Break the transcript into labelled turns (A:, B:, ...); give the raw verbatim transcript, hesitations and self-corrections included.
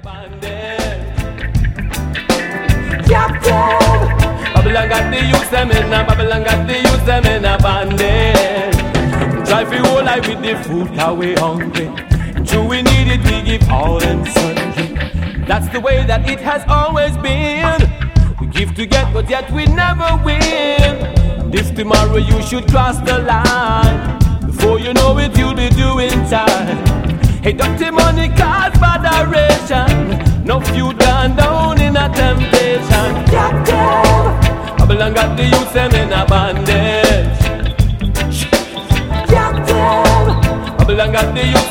A: Babylon got the youth them in a Babylon got the youth them in a bandit. Try for whole life with the food cause we hungry. True we need it, we give all and sundry. That's the way that it has always been. We give to get but yet we never win. This tomorrow you should cross the line. Before you know it you'll be doing time. Hey, dirty money cause botheration. No feud gone down in a temptation. Captain Babylon got the youth them in a bandage. Captain Babylon got the youth